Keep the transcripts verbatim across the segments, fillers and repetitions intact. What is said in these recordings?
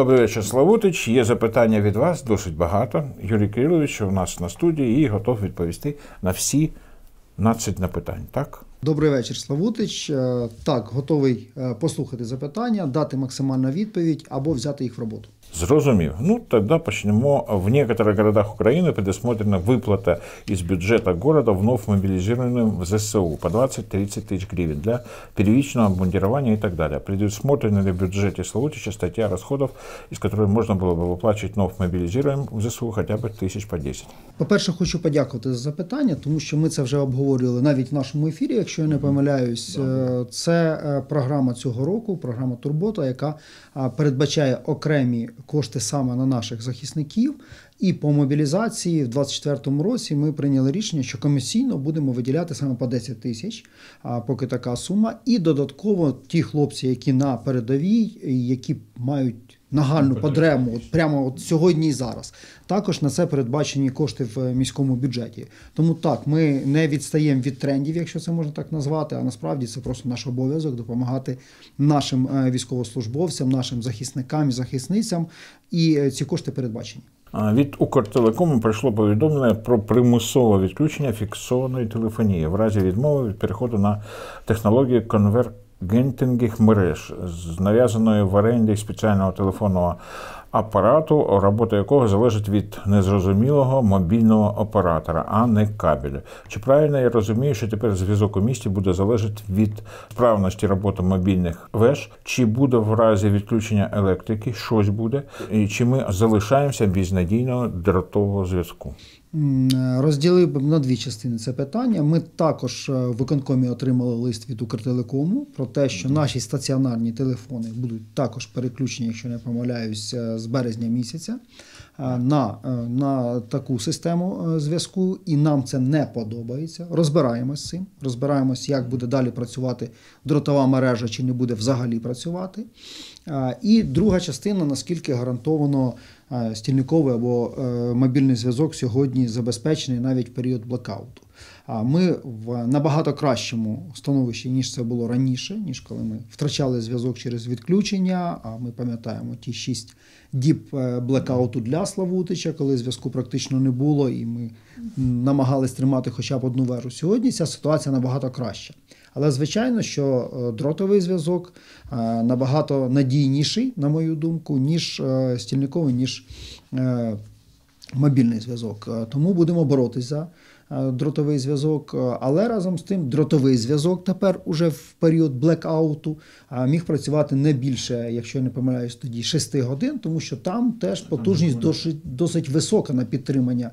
Добрий вечір, Славутич. Є запитання від вас, досить багато. Юрій Кирилович у нас на студії і готов відповісти на всі дванадцять запитань, так? Добрий вечір, Славутич. Так, готовий послухати запитання, дати максимальну відповідь або взяти їх в роботу. Зрозумів. Ну, тогда почнемо. В некоторых городах Украины предусмотрена выплата из бюджета города вновь мобилизированным в ЗСУ по двадцать-тридцать тысяч гривен для первичного обмундирования и так далее. Предусмотрена ли в бюджете Славутича статья расходов, из которой можно было бы выплачивать вновь мобилизируемым в ЗСУ хотя бы тисяч по десять? По-перше, хочу подякувати за запитання, тому що ми це вже обговорювали навіть в нашому ефірі, якщо я не помиляюсь. Це програма цього року, програма «Турбота», яка передбачає окремі кошти саме на наших захисників. І по мобілізації в двадцять четвертому році ми прийняли рішення, що комісійно будемо виділяти саме по десять тисяч, поки така сума. І додатково ті хлопці, які на передовій, які мають нагальну потребу от прямо от сьогодні і зараз. Також на це передбачені кошти в міському бюджеті. Тому так, ми не відстаємо від трендів, якщо це можна так назвати, а насправді це просто наш обов'язок допомагати нашим військовослужбовцям, нашим захисникам і захисницям, і ці кошти передбачені. Від Укртелекому прийшло повідомлення про примусове відключення фіксованої телефонії в разі відмови від переходу на технологію конвергентних мереж з нав'язаною в оренді спеціального телефонного апарату, робота якого залежить від незрозумілого мобільного оператора, а не кабелю. Чи правильно я розумію, що тепер зв'язок у місті буде залежати від справності роботи мобільних веж? Чи буде в разі відключення електрики щось буде? І чи ми залишаємося без надійного дротового зв'язку? Розділив на дві частини це питання. Ми також в виконкомі отримали лист від Укртелекому про те, що наші стаціонарні телефони будуть також переключені, якщо не помиляюсь, з березня місяця на, на таку систему зв'язку, і нам це не подобається. Розбираємось з цим, розбираємось, як буде далі працювати дротова мережа, чи не буде взагалі працювати. І друга частина, наскільки гарантовано стільниковий або мобільний зв'язок сьогодні забезпечений навіть в період блекауту. Ми в набагато кращому становищі, ніж це було раніше, ніж коли ми втрачали зв'язок через відключення, а ми пам'ятаємо ті шість діб блекауту для Славутича, коли зв'язку практично не було, і ми намагались тримати хоча б одну вежу. Сьогодні ця ситуація набагато краща. Але, звичайно, що дротовий зв'язок набагато надійніший, на мою думку, ніж стільниковий, ніж мобільний зв'язок. Тому будемо боротися за дротовий зв'язок, але разом з тим дротовий зв'язок тепер уже в період блекауту міг працювати не більше, якщо я не помиляюсь, тоді шести годин, тому що там теж потужність досить, досить висока на підтримання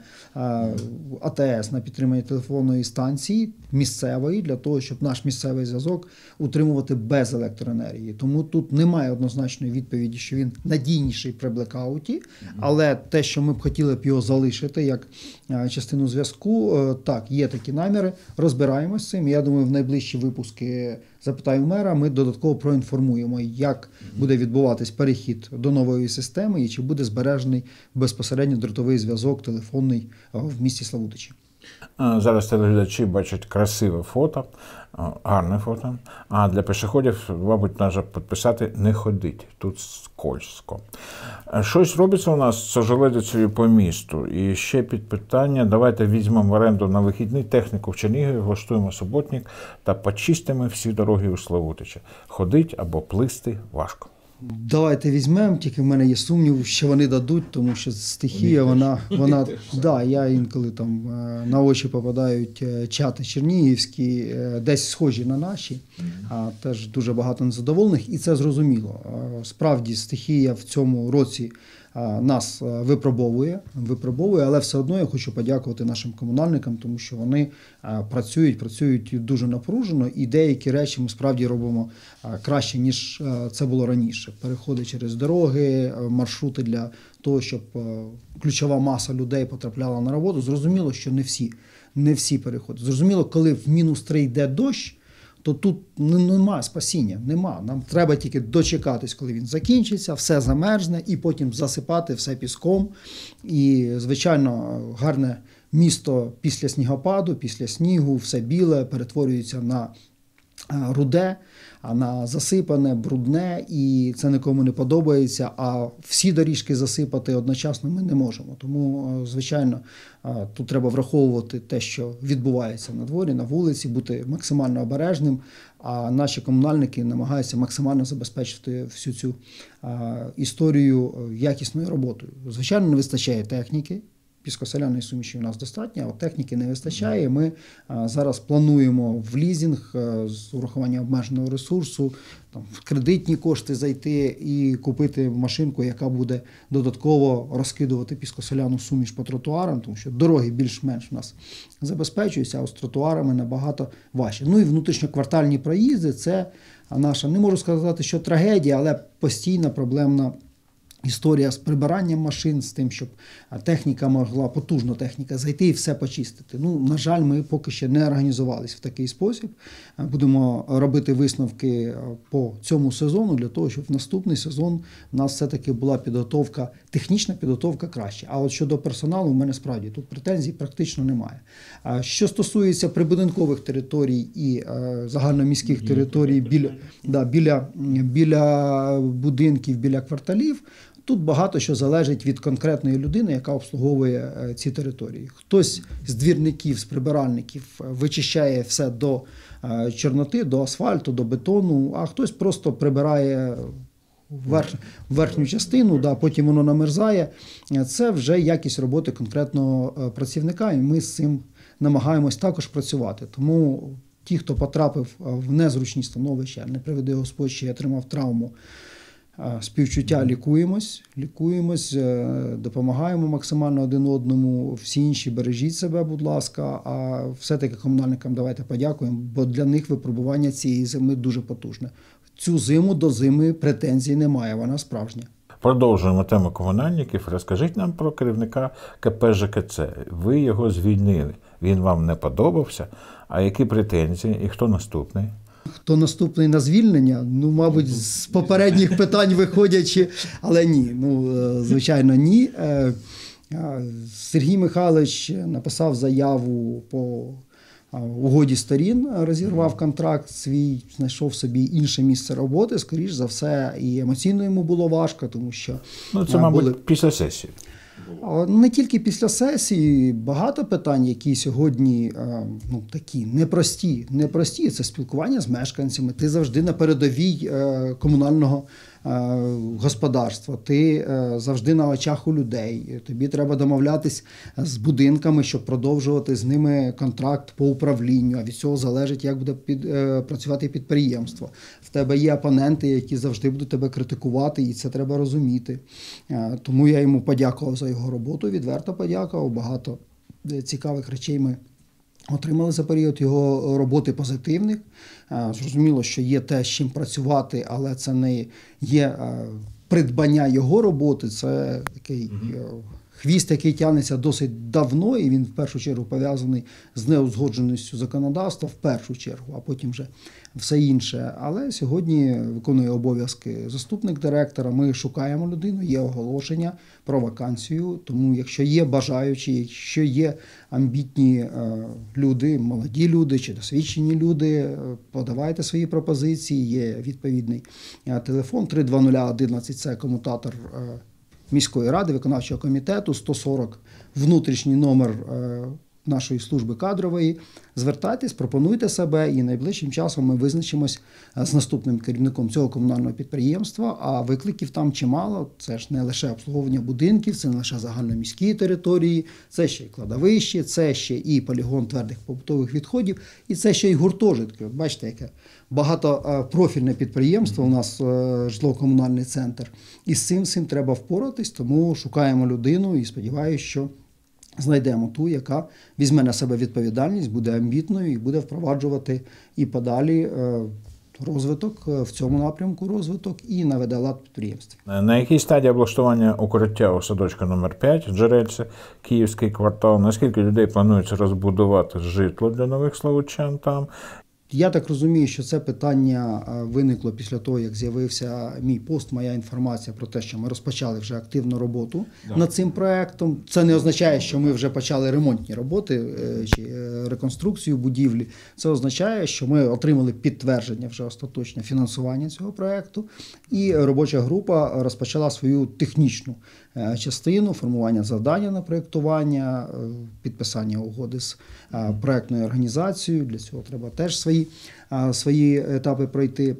А Те Ес, на підтримання телефонної станції місцевої, для того, щоб наш місцевий зв'язок утримувати без електроенергії. Тому тут немає однозначної відповіді, що він надійніший при блекауті, але те, що ми б хотіли б його залишити як частину зв'язку, так, є такі наміри, розбираємося з цим. Я думаю, в найближчі випуски «Запитаю мера» ми додатково проінформуємо, як буде відбуватись перехід до нової системи і чи буде збережений безпосередньо дротовий зв'язок телефонний в місті Славутичі. Зараз телеглядачі бачать красиве фото, гарне фото, а для пішоходів, мабуть, треба підписати «Не ходить, тут скользко». Щось робиться у нас з ожеледицею по місту. І ще під питання, давайте візьмемо в оренду на вихідний техніку в Чернігові, влаштуємо суботник та почистимо всі дороги у Славутича. Ходить або плисти важко. Давайте візьмемо, тільки в мене є сумнів, що вони дадуть, тому що стихія, вона, вона, да, я інколи там на очі попадають чати чернігівські, десь схожі на наші, а теж дуже багато незадоволених, і це зрозуміло. Справді стихія в цьому році нас випробовує, випробовує, але все одно я хочу подякувати нашим комунальникам, тому що вони працюють, працюють дуже напружено, і деякі речі ми справді робимо краще, ніж це було раніше. Переходи через дороги, маршрути для того, щоб ключова маса людей потрапляла на роботу. Зрозуміло, що не всі, не всі переходи. Зрозуміло, коли в мінус три йде дощ, то тут немає спасіння, нема. Нам треба тільки дочекатись, коли він закінчиться, все замерзне, і потім засипати все піском. І, звичайно, гарне місто після снігопаду, після снігу, все біле, перетворюється на руде, на засипане, брудне, і це нікому не подобається, а всі доріжки засипати одночасно ми не можемо. Тому, звичайно, тут треба враховувати те, що відбувається на дворі, на вулиці, бути максимально обережним, а наші комунальники намагаються максимально забезпечити всю цю історію якісною роботою. Звичайно, не вистачає техніки. Піскосоляної суміші у нас достатньо, а техніки не вистачає. Ми а, зараз плануємо в лізинг а, з урахуванням обмеженого ресурсу, там, в кредитні кошти зайти і купити машинку, яка буде додатково розкидувати піскосоляну суміш по тротуарам, тому що дороги більш-менш у нас забезпечуються, а з тротуарами набагато важче. Ну і внутрішньоквартальні проїзди – це наша, не можу сказати, що трагедія, але постійна проблемна історія з прибиранням машин, з тим, щоб техніка могла, потужна техніка, зайти і все почистити. Ну, на жаль, ми поки ще не організувалися в такий спосіб. Будемо робити висновки по цьому сезону для того, щоб в наступний сезон у нас все-таки була підготовка, технічна підготовка краще. А от щодо персоналу, в мене справді тут претензій практично немає. Що стосується прибудинкових територій і загальноміських територій біля, да, біля, біля будинків, біля кварталів, тут багато що залежить від конкретної людини, яка обслуговує ці території. Хтось з двірників, з прибиральників вичищає все до чорноти, до асфальту, до бетону, а хтось просто прибирає верх, верхню частину, да, потім воно намерзає. Це вже якість роботи конкретного працівника, і ми з цим намагаємось також працювати. Тому ті, хто потрапив в незручні становища, не приведи Господь, що отримав травму, співчуття, лікуємось, лікуємось, допомагаємо максимально один одному. Всі інші бережіть себе, будь ласка, а все-таки комунальникам давайте подякуємо, бо для них випробування цієї зими дуже потужне. Цю зиму до зими претензій немає, вона справжня. Продовжуємо тему комунальників. Розкажіть нам про керівника ка пе же ка це. Ви його звільнили. Він вам не подобався. А які претензії і хто наступний? Хто наступний на звільнення? Ну, мабуть, з попередніх питань виходячи, але ні, ну, звичайно, ні. Сергій Михайлович написав заяву по угоді сторін, розірвав контракт свій, знайшов собі інше місце роботи, скоріш за все, і емоційно йому було важко, тому що... Ну, це, мабуть, були... після сесії. Не тільки після сесії, багато питань, які сьогодні ну, такі непрості. Непрості – це спілкування з мешканцями. Ти завжди на передовій комунального господарства, ти завжди на очах у людей. Тобі треба домовлятись з будинками, щоб продовжувати з ними контракт по управлінню, а від цього залежить, як буде під, працювати підприємство. В тебе є опоненти, які завжди будуть тебе критикувати, і це треба розуміти. Тому я йому подякував за його роботу, відверто подякував, багато цікавих речей ми отримали за період його роботи позитивних. Зрозуміло, що є те, з чим працювати, але це не є придбання його роботи, це такий хвіст, який тягнеться досить давно, і він в першу чергу пов'язаний з неузгодженістю законодавства, в першу чергу, а потім вже все інше. Але сьогодні виконує обов'язки заступник директора, ми шукаємо людину, є оголошення про вакансію, тому якщо є бажаючі, якщо є амбітні люди, молоді люди чи досвідчені люди, подавайте свої пропозиції, є відповідний телефон три два нуль одинадцять, це комутатор міської ради, виконавчого комітету, сто сорок внутрішній номер нашої служби кадрової. Звертайтесь, пропонуйте себе, і найближчим часом ми визначимось з наступним керівником цього комунального підприємства, а викликів там чимало. Це ж не лише обслуговування будинків, це не лише загальноміські території, це ще й кладовище, це ще і полігон твердих побутових відходів, і це ще й гуртожитки. От бачите, яке багатопрофільне підприємство у нас, житлово-комунальний центр. І з цим, цим треба впоратись, тому шукаємо людину і сподіваюся, що знайдемо ту, яка візьме на себе відповідальність, буде амбітною і буде впроваджувати і подалі розвиток, в цьому напрямку розвиток, і наведе лад в підприємстві. На якій стадії облаштування укриття у садочку номер п'ять, Джерельце, Київський квартал? Наскільки людей планується розбудувати житло для нових славутчан там? Я так розумію, що це питання виникло після того, як з'явився мій пост, моя інформація про те, що ми розпочали вже активну роботу да. над цим проектом. Це не означає, що ми вже почали ремонтні роботи чи реконструкцію будівлі. Це означає, що ми отримали підтвердження вже остаточне фінансування цього проекту, і робоча група розпочала свою технічну частину формування завдання на проєктування, підписання угоди з проєктною організацією. Для цього треба теж свої, свої етапи пройти.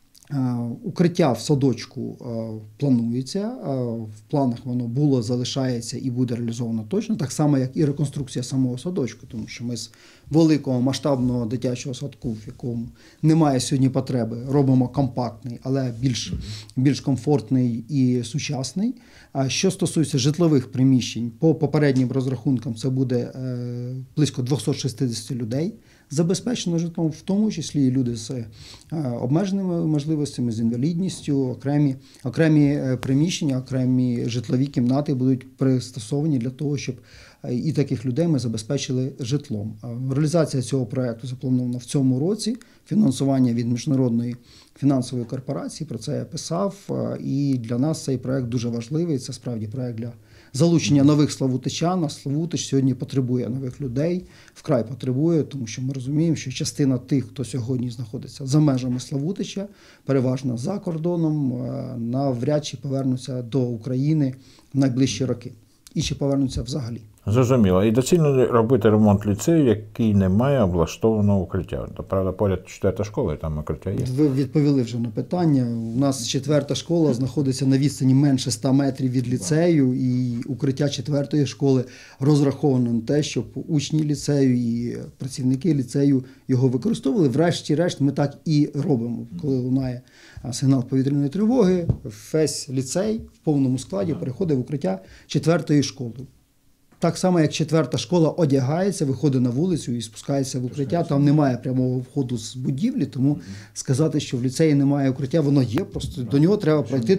Укриття в садочку планується, в планах воно було, залишається і буде реалізовано точно, так само, як і реконструкція самого садочку, тому що ми з великого масштабного дитячого садку, в якому немає сьогодні потреби, робимо компактний, але більш, більш комфортний і сучасний. А що стосується житлових приміщень, по попереднім розрахункам це буде близько двісті шістдесят людей, забезпечено житлом, в тому числі і люди з обмеженими можливостями, з інвалідністю, окремі, окремі приміщення, окремі житлові кімнати будуть пристосовані для того, щоб і таких людей ми забезпечили житлом. Реалізація цього проєкту запланована в цьому році, фінансування від Міжнародної фінансової корпорації, про це я писав, і для нас цей проєкт дуже важливий, це справді проєкт для залучення нових славутичан, а Славутич сьогодні потребує нових людей, вкрай потребує, тому що ми розуміємо, що частина тих, хто сьогодні знаходиться за межами Славутича, переважно за кордоном, навряд чи повернуться до України в найближчі роки. І чи повернуться взагалі. Зрозуміло. І доцільно робити ремонт ліцею, який не має облаштованого укриття. Правда, поряд четверта школа, і там укриття є. Ви відповіли вже на питання. У нас четверта школа знаходиться на відстані менше ста метрів від ліцею, і укриття четвертої школи розраховано на те, щоб учні ліцею і працівники ліцею його використовували. Врешті-решт ми так і робимо. Коли лунає сигнал повітряної тривоги, весь ліцей в повному складі переходить в укриття четвертої школи. Так само, як четверта школа одягається, виходить на вулицю і спускається в укриття. Там немає прямого входу з будівлі, тому сказати, що в ліцеї немає укриття, воно є, просто до нього треба пройти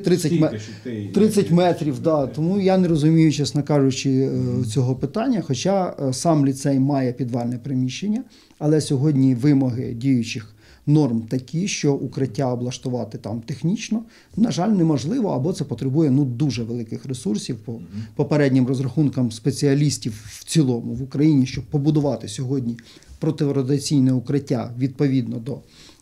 тридцять метрів. Да. Тому я не розумію, чесно кажучи, цього питання, хоча сам ліцей має підвальне приміщення, але сьогодні вимоги діючих норм такі, що укриття облаштувати там технічно, на жаль, неможливо, або це потребує ну, дуже великих ресурсів по попереднім розрахункам спеціалістів в цілому в Україні, щоб побудувати сьогодні протирадіаційне укриття відповідно до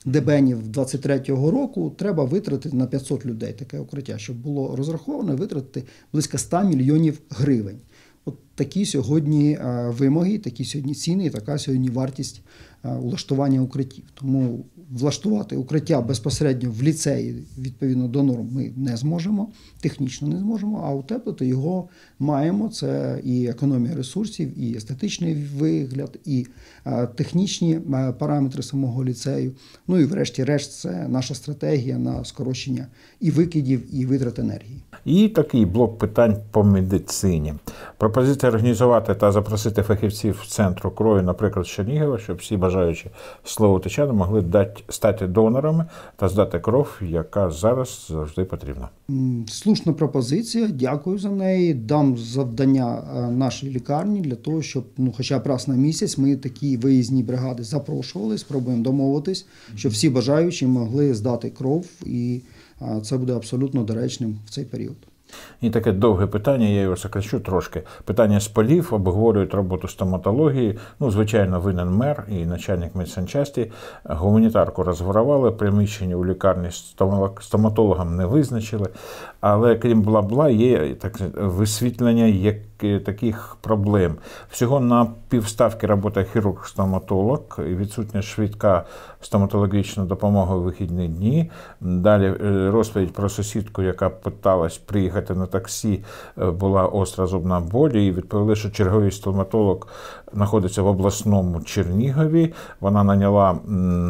ДБНів двадцять третього року, треба витратити на п'ятсот людей таке укриття, щоб було розраховано, витратити близько ста мільйонів гривень. От такі сьогодні вимоги, такі сьогодні ціни і така сьогодні вартість влаштування укриттів. Тому влаштувати укриття безпосередньо в ліцеї відповідно до норм ми не зможемо, технічно не зможемо, а утеплити його маємо. Це і економія ресурсів, і естетичний вигляд, і технічні параметри самого ліцею. Ну і врешті-решт це наша стратегія на скорочення і викидів, і витрат енергії. І такий блок питань по медицині. Пропозиція організувати та запросити фахівців центру крові, наприклад, з Чернігова, щоб всі бажаючі славутичани могли дати, стати донорами та здати кров, яка зараз завжди потрібна. Слушна пропозиція, дякую за неї. Дам завдання нашій лікарні для того, щоб ну, хоча б раз на місяць ми такі виїзні бригади запрошували, спробуємо домовитись, щоб всі бажаючі могли здати кров, і це буде абсолютно доречним в цей період. І таке довге питання, я його сокращу трошки. Питання з полів, обговорюють роботу стоматології. Ну, звичайно, винен мер і начальник медсанчасті. Гуманітарку розворували, приміщення у лікарні стоматологам не визначили. Але крім бла-бла, є так, висвітлення як, таких проблем. Всього на півставки працює хірург-стоматолог, відсутня швидка стоматологічна допомога у вихідні дні. Далі розповідь про сусідку, яка питалась приїхати на таксі, була остра зубна боль, і відповіли, що черговий стоматолог знаходиться в обласному Чернігові. Вона наняла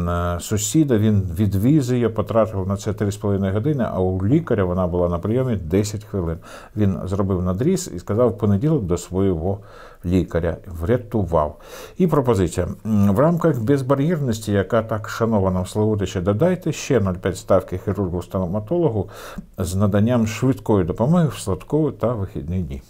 сусіда, він відвіз її, потратив на це три з половиною години, а у лікаря вона була на прийомі десять хвилин. Він зробив надріз і сказав в понеділок до свого лікаря. Врятував. І пропозиція. В рамках безбар'єрності, яка так шанована в Славутичі, додайте ще нуль цілих п'ять ставки хірургу-стоматологу з наданням швидкої допомоги в святкові та вихідні дні.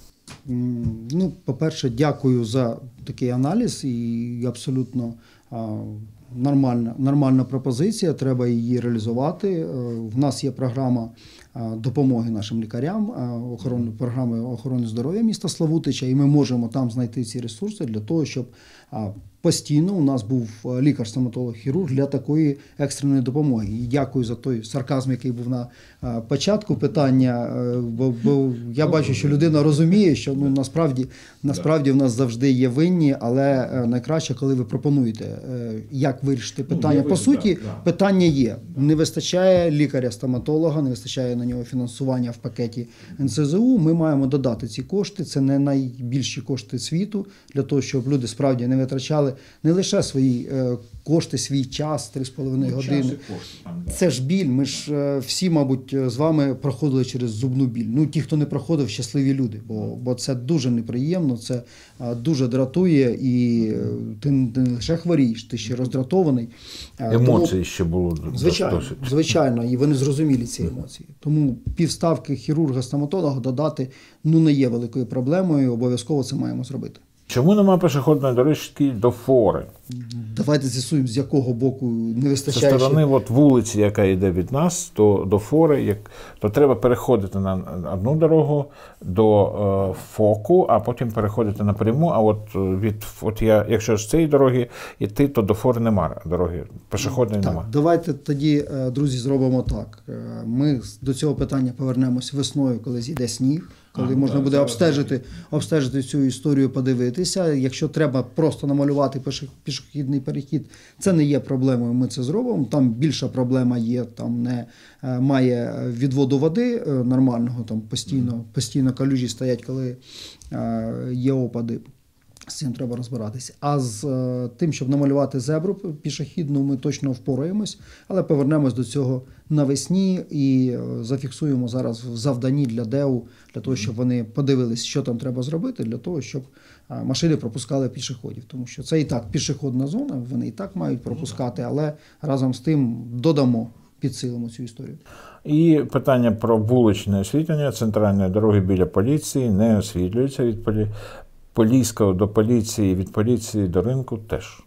Ну, по-перше, дякую за такий аналіз і абсолютно нормальна, нормальна пропозиція, треба її реалізувати. В нас є програма допомоги нашим лікарям, охорони, програми охорони здоров'я міста Славутича, і ми можемо там знайти ці ресурси для того, щоб постійно у нас був лікар-стоматолог-хірург для такої екстреної допомоги. І дякую за той сарказм, який був на початку питання, бо, бо я бачу, що людина розуміє, що ну, насправді, насправді в нас завжди є винні, але найкраще, коли ви пропонуєте, як вирішити питання. По суті, питання є. Не вистачає лікаря-стоматолога, не вистачає на нього фінансування в пакеті ен ес зе у. Ми маємо додати ці кошти. Це не найбільші кошти світу, для того, щоб люди справді не витрачали не лише свої е, кошти, свій час, три з половиною години. Кошти, там, да. Це ж біль. Ми ж е, всі, мабуть, з вами проходили через зубну біль. Ну, ті, хто не проходив, щасливі люди, бо, бо це дуже неприємно, це е, дуже дратує, і е, ти не лише хворієш, ти ще роздратований. Е, Емоції Тому, ще було звичайно, досить. Звичайно, і вони зрозуміли ці емоції. Тому півставки хірурга-стоматолога додати ну, не є великою проблемою, обов'язково це маємо зробити. Чому нема пішохідної доріжки до фори? Давайте з'ясуємо, з якого боку не вистачає. Зі сторони от вулиці, яка йде від нас, то до фори, як, то треба переходити на одну дорогу до е, фоку, а потім переходити напряму. А от від от я, якщо з цієї дороги йти, то до фори немає дороги, пішохідної так, немає. Давайте тоді, друзі, зробимо так. Ми до цього питання повернемось весною, коли зійде сніг. Коли а, можна так, буде обстежити, обстежити цю історію, подивитися. Якщо треба просто намалювати пішохідний перехід, це не є проблемою, ми це зробимо. Там більша проблема є, там не має відводу води нормального, там постійно, постійно калюжі стоять, коли є опади. З цим треба розбиратися. А з е, тим, щоб намалювати зебру пішохідну, ми точно впораємось, але повернемось до цього навесні і е, зафіксуємо зараз в завданні для ДЕУ, для того, щоб вони подивились, що там треба зробити, для того, щоб е, машини пропускали пішоходів. Тому що це і так пішохідна зона, вони і так мають пропускати, але разом з тим додамо, підсилимо цю історію. І питання про вуличне освітлення центральної дороги біля поліції не освітлюється від поліції. Поліського до поліції, від поліції до ринку теж.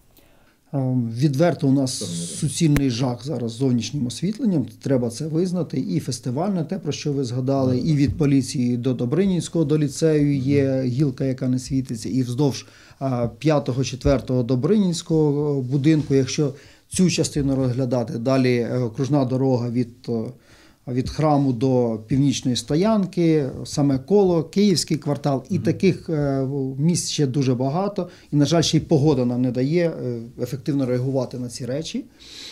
Відверто у нас суцільний жах зараз з зовнішнім освітленням, треба це визнати. І фестивальне, те, про що ви згадали, і від поліції до Добринінського, до ліцею є гілка, яка не світиться, і вздовж п'ятого, четвертого Добринінського будинку, якщо цю частину розглядати. Далі окружна дорога від... від храму до північної стоянки, саме коло, Київський квартал. І mm-hmm. таких місць ще дуже багато. І, на жаль, ще й погода нам не дає ефективно реагувати на ці речі.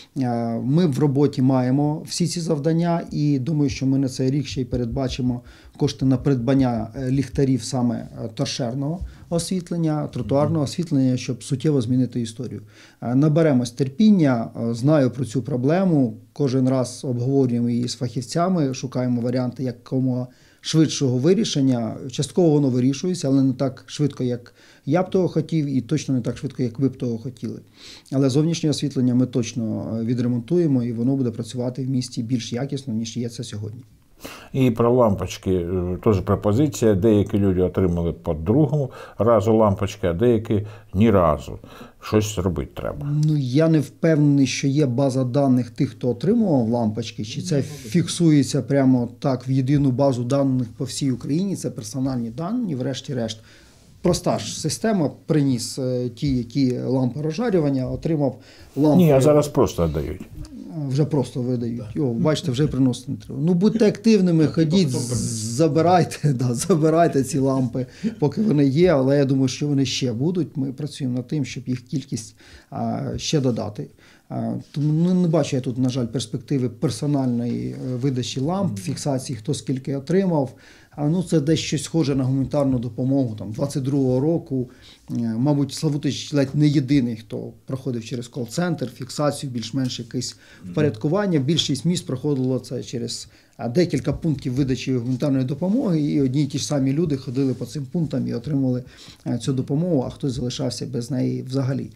Ми в роботі маємо всі ці завдання і думаю, що ми на цей рік ще й передбачимо кошти на придбання ліхтарів саме торшерного освітлення, тротуарного освітлення, щоб суттєво змінити історію. Наберемось терпіння, знаю про цю проблему, кожен раз обговорюємо її з фахівцями, шукаємо варіанти якомога швидшого вирішення. Частково воно вирішується, але не так швидко, як я б того хотів, і точно не так швидко, як ви б того хотіли. Але зовнішнє освітлення ми точно відремонтуємо, і воно буде працювати в місті більш якісно, ніж є це сьогодні. І про лампочки теж пропозиція. Деякі люди отримали по другому разу лампочки, а деякі ні разу. Щось робити треба. Ну, я не впевнений, що є база даних тих, хто отримував лампочки, чи це фіксується прямо так в єдину базу даних по всій Україні, це персональні дані, врешті-решт. Проста ж система, приніс ті, які лампи розжарювання, отримав лампи. Ні, а зараз просто віддають. Вже просто видають. О, бачите, вже приносити не треба. Ну, будьте активними, ходіть, забирайте, да, забирайте ці лампи, поки вони є, але я думаю, що вони ще будуть. Ми працюємо над тим, щоб їх кількість а, ще додати. А, тому ну, не бачу я тут, на жаль, перспективи персональної видачі ламп, фіксації, хто скільки отримав. А, ну, це десь щось схоже на гуманітарну допомогу. Там, двадцять другого року, мабуть, Славутич ледь не єдиний, хто проходив через кол-центр, фіксацію, більш-менш якесь впорядкування. Більшість міст проходило це через декілька пунктів видачі гуманітарної допомоги, і одні й ті ж самі люди ходили по цим пунктам і отримали цю допомогу, а хтось залишався без неї взагалі.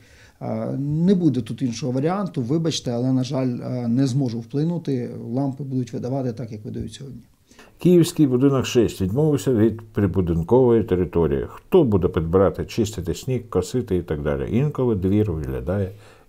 Не буде тут іншого варіанту, вибачте, але, на жаль, не зможу вплинути. Лампи будуть видавати так, як видають сьогодні. Київський будинок шість відмовився від прибудинкової території. Хто буде підбирати, чистити сніг, косити і так далі? Інколи двір виглядає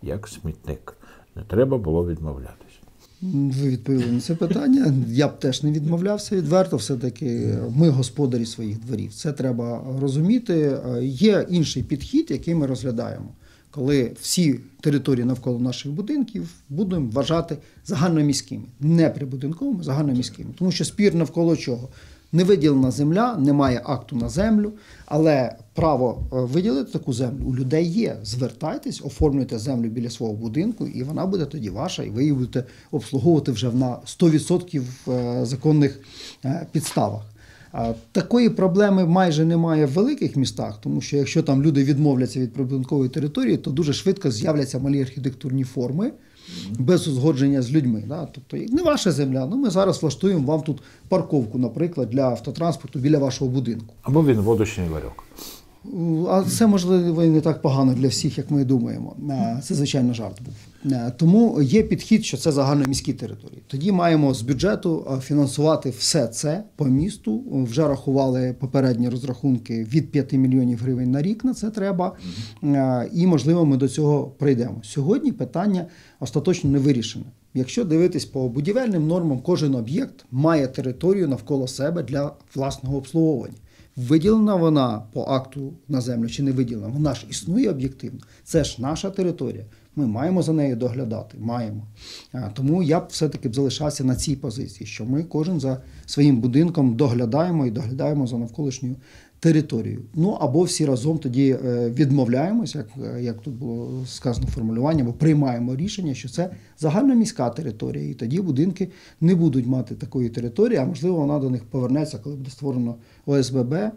як смітник. Не треба було відмовлятись. Ви відповіли на це питання. Я б теж не відмовлявся відверто. Все-таки ми господарі своїх дворів. Це треба розуміти. Є інший підхід, який ми розглядаємо. Коли всі території навколо наших будинків будемо вважати загальноміськими. Не прибудинковими, загальноміськими. Тому що спір навколо чого? Не виділена земля, немає акту на землю, але право виділити таку землю у людей є. Звертайтесь, оформлюйте землю біля свого будинку, і вона буде тоді ваша, і ви її будете обслуговувати вже на сто відсотків законних підставах. Такої проблеми майже немає в великих містах, тому що якщо там люди відмовляться від прибудинкової території, то дуже швидко з'являться малі архітектурні форми, без узгодження з людьми. Да? Тобто, не ваша земля, ну ми зараз влаштуємо вам тут парковку, наприклад, для автотранспорту біля вашого будинку. Або він водочний ларьок. А це, можливо, і не так погано для всіх, як ми думаємо. Це, звичайно, жарт був. Тому є підхід, що це загальноміські території. Тоді маємо з бюджету фінансувати все це по місту. Вже рахували попередні розрахунки від п'яти мільйонів гривень на рік на це треба. І, можливо, ми до цього прийдемо. Сьогодні питання остаточно не вирішене. Якщо дивитись по будівельним нормам, кожен об'єкт має територію навколо себе для власного обслуговування. Виділена вона по акту на землю чи не виділена, вона ж існує об'єктивно. Це ж наша територія. Ми маємо за нею доглядати, маємо. Тому я б все-таки б залишався на цій позиції, що ми кожен за своїм будинком доглядаємо і доглядаємо за навколишньою територією. Ну, або всі разом тоді відмовляємось, як, як тут було сказано формулювання, або приймаємо рішення, що це загальноміська територія, і тоді будинки не будуть мати такої території, а можливо вона до них повернеться, коли буде створено О С Б Б,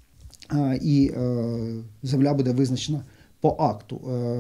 і земля буде визначена по акту.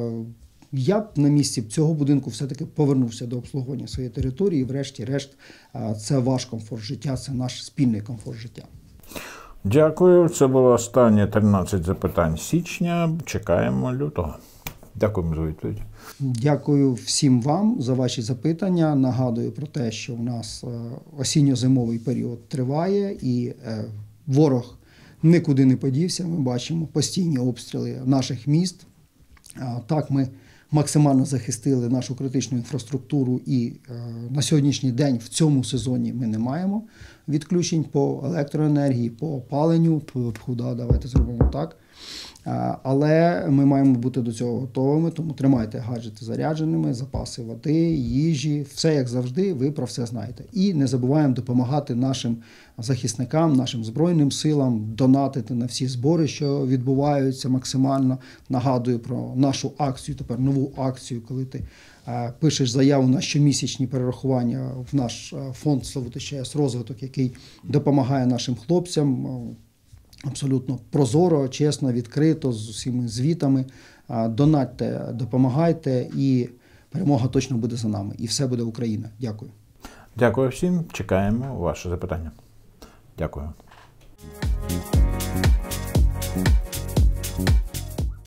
Я б на місці цього будинку все-таки повернувся до обслуговування своєї території, і врешті-решт це ваш комфорт життя, це наш спільний комфорт життя. Дякую. Це було останнє тринадцять запитань січня. Чекаємо лютого. Дякуємо за відповідь. Дякую всім вам за ваші запитання. Нагадую про те, що у нас осінньо-зимовий період триває і ворог нікуди не подівся. Ми бачимо постійні обстріли наших міст. Так, ми максимально захистили нашу критичну інфраструктуру і е, на сьогоднішній день в цьому сезоні ми не маємо відключень по електроенергії, по опаленню, да, давайте зробимо так. Е, але ми маємо бути до цього готовими, тому тримайте гаджети зарядженими, запаси води, їжі, все як завжди, ви про все знаєте. І не забуваємо допомагати нашим захисникам, нашим Збройним силам, донатити на всі збори, що відбуваються максимально. Нагадую про нашу акцію, тепер нову акцію, коли ти е, пишеш заяву на щомісячні перерахування в наш фонд «Славутич ЧАЕС Розвиток», який допомагає нашим хлопцям абсолютно прозоро, чесно, відкрито, з усіма звітами. Е, донатьте, допомагайте, і перемога точно буде за нами. І все буде Україна. Дякую. Дякую всім. Чекаємо ваше запитання. Дякую.